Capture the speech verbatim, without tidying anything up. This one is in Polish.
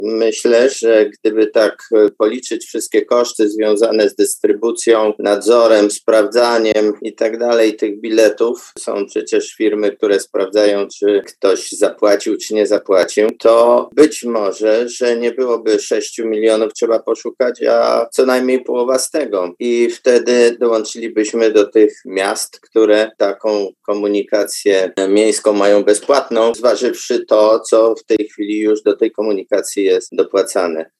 Myślę, że gdyby tak policzyć wszystkie koszty związane z dystrybucją, nadzorem, sprawdzaniem i tak dalej tych biletów, są przecież firmy, które sprawdzają, czy ktoś zapłacił, czy nie zapłacił, to być może, że nie byłoby sześciu milionów trzeba poszukać, a co najmniej połowa z tego. I wtedy dołączylibyśmy do tych miast, które taką komunikację miejską mają bezpłatną, zważywszy to, co w tej chwili już do tej komunikacji jest dopłacane.